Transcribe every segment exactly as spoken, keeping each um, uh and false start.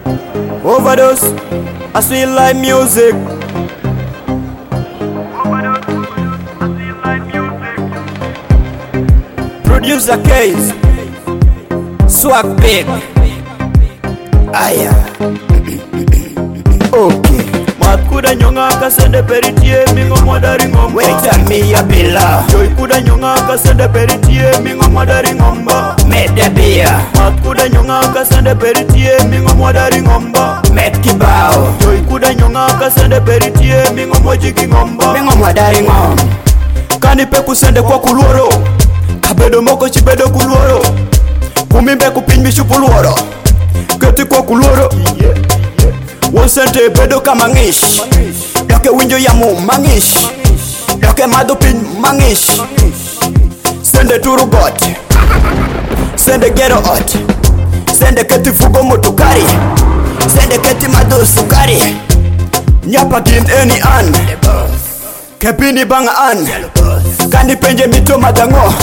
Overdose, I sweet like music. Producer Case, Swag Big. Aya. Okay. Kuda nyonga kasende peritie mingo mwadari ngomba. Weta miya bila Joy kuda nyonga kasende peritie mingo mwadari ngomba. Mede bia Kuda nyonga kasende peritie mingo mwadari ngomba. Met kibao Joy kuda nyonga kasende peritie mingo mwajiki ngomba. Mingo mwadari ngomba. Kanipe kusende kwa kuluoro. Kabedo moko chibedo kuluoro. Kumimbe kupinmishu puluoro. Keti kwa kuluoro. Wonsente bedo kama ngish Doke winjo ya mu mangish Doke madupin mangish Sende turu got Sende gero ot Sende keti fugo motukari Sende keti madu sukari Nyapa gin eni an Kepini bang an Kandi penje mito madango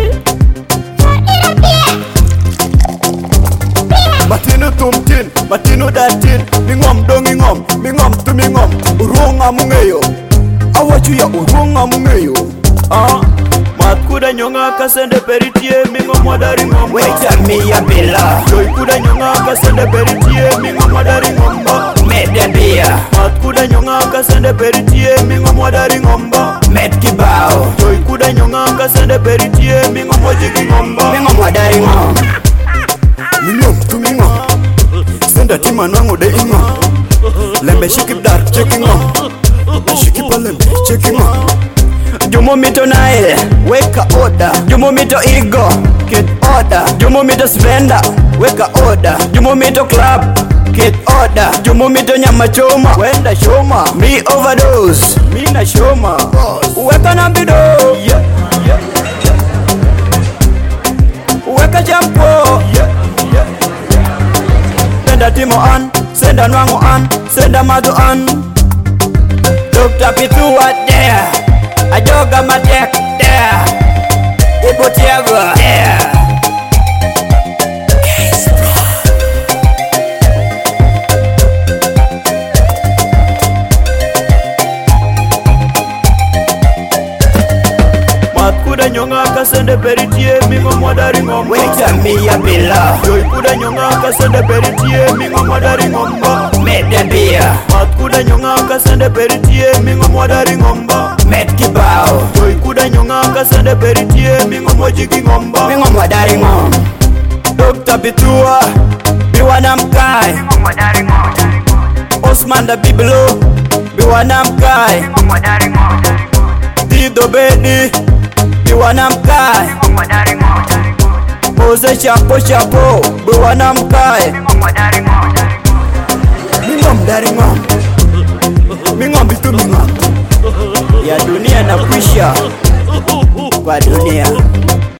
Matino tumtin, matino datin. Mingom dongi ngom, mingom tu mingom. Urunga mungeyo Awachu ya urunga mungeyo. Ah, mat kuda nyonga kasende peritie mingom wadari ngom. Weta miya bila Joy kuda nyonga kasende peritie mingom wadari ngomba. Mede bia Mat kuda nyonga kasende peritie mingom wadari ngomba. Met kibao Joy kuda nyonga kasende peritie mingom wajiki ngomba. Mingom wadari ngomba. Mingom tu mingom Senda tima nango de ingom Lembe shikip dar cheki ngom Shikipa lembe cheki ngom Jumo mito naile Weka order Jumo mito ego Get order Jumo mito spender Weka order Jumo mito club Get order Jumo mito nyama choma Wenda shoma Me overdose Me na shoma Weka nambido Yeah Yeah Weka jampo Yeah Senda timo an, senda nwango an, senda madu an. Dokta Pitua there, Ajoga Matek there, Ipotiago there. Kuda nyonga kasende peritie mingo mwadari ngomba. Weta miya bila Joy kuda nyonga kasende peritie mingo mwadari ngomba. Mede bia Mat kuda nyonga kasende peritie mingo mwadari ngomba. Met kibao Joy kuda nyonga kasende peritie mingo mwajiki ngomba. Mingo mwadari ngomba. Dokta Pitua Biwana mkai Mingo mwadari ngomba. Osman da Biblo Biwana mkai Mingo mwadari ngomba. Dido Bedi Biwana mkai Mose chapo chapo Biwana mkai Mingom dari ngom Mingom bitu mingom Ya dunia na kuisha Kwa dunia